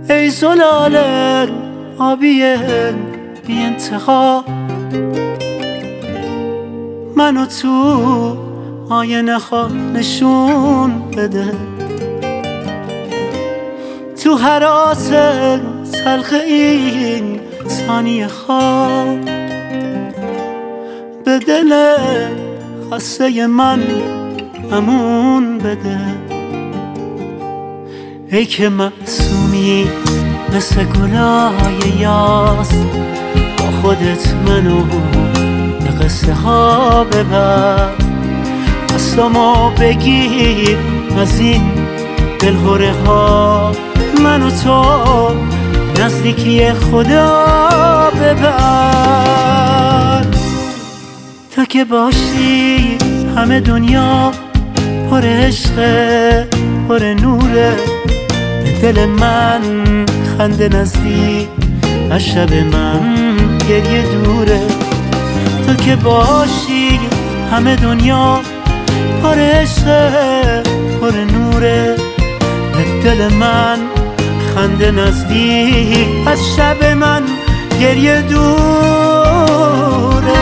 ای زلال آبی بی انتها، منو تو آینه ها نشون بده. تو هراس تلخ این ثانیه ها به دل خسته من امون بده. ای که معصومی مثل گلای یاس، با خودت منو به قصه ها ببر. دستامو بگیر از این دلهوره ها، منو تو نزدیکی خدا ببر. تا که باشی همه دنیا پر عشقه پر نوره، به دل من خنده نزدیک از شب من گریه دوره. تا که باشی همه دنیا پر عشقه پر نوره، به دل من خنده نزدیک از شب من گریه دوره.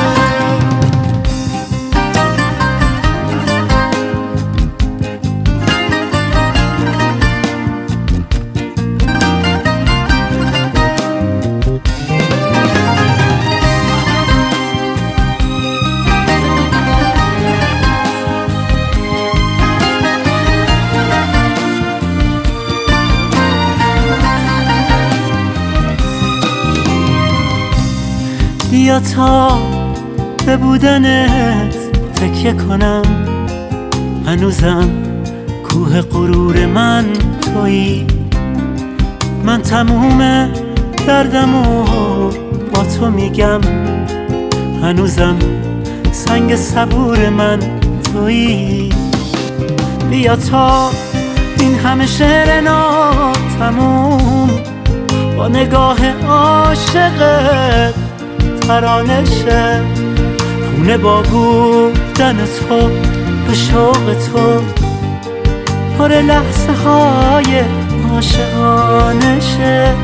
بیا تا به بودنت تکیه کنم، هنوزم کوه غرور من تویی. من تموم دردمو با تو میگم، هنوزم سنگ صبور من تویی. بیا تا این همه شعر ناتموم با نگاه عاشقت ترانه شه. خونه با بودن تو به شوق تو پر لحظه های عاشقانه شه.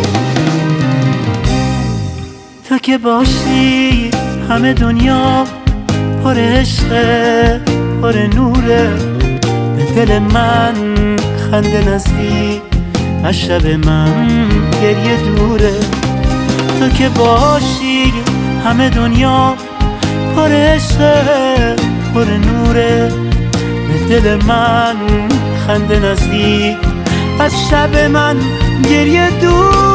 تا که باشی همه دنیا پر عشقه پر نوره، به دل من خنده نزدیک از شب من گریه دوره. تا که باشی همه دنیا پر عشقه پر نوره، به دل من خنده نزدیک از شب من گریه دور.